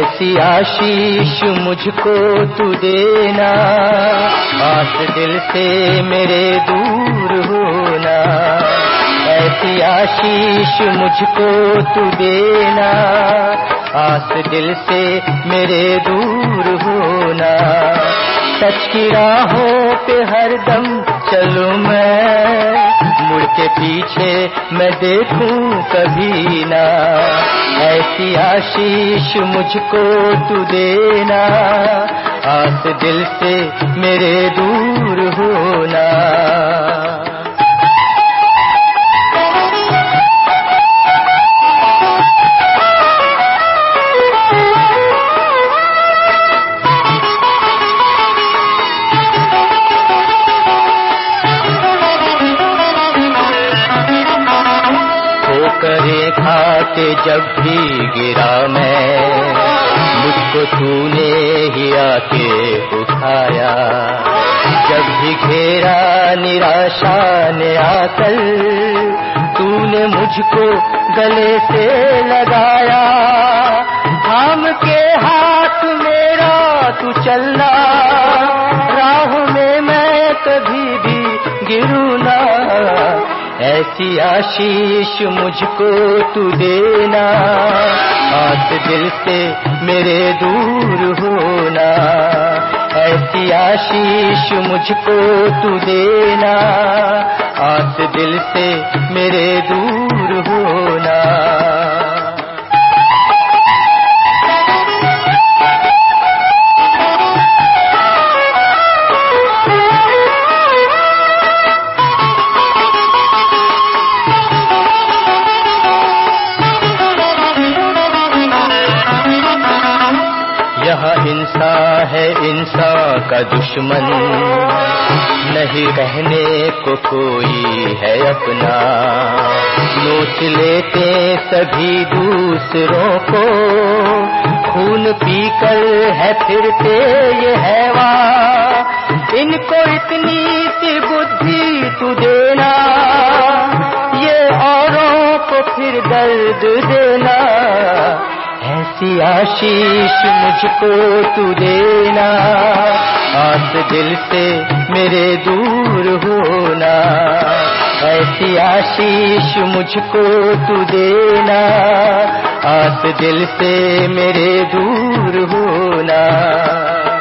ऐसी आशीष मुझको तू देना, आस दिल से मेरे दूर होना। ऐसी आशीष मुझको तू देना, आस दिल से मेरे दूर होना। सच की राहों पे हरदम चलूं मैं, मुड़ के पीछे मैं देखूं कभी ना। ऐसी आशीष मुझको तू देना, आस दिल से मेरे दूर होना। करे खाके जब भी गिरा मैं, मुझको तूने ही आके उठाया। जब भी घेरा निराशा ने आकर, तूने मुझको गले से लगाया। थाम के हाथ मेरा तू चलना, राह में मैं कभी भी गिरूं ना। ऐसी आशीष मुझको तू देना, आस दिल से मेरे दूर होना। ऐसी आशीष मुझको तू देना, आस दिल से मेरे दूर होना। यहाँ इंसान है इंसान का दुश्मन, नहीं कहने को कोई है अपना। नोच लेते सभी दूसरों को, खून पीकर है फिरते ये हैवान। इनको इतनी सी बुद्धि तू देना, ये औरों को फिर दर्द देना। ऐसी आशीष मुझको तू देना, आस दिल से मेरे दूर होना। ऐसी आशीष मुझको तू देना, आस दिल से मेरे दूर होना।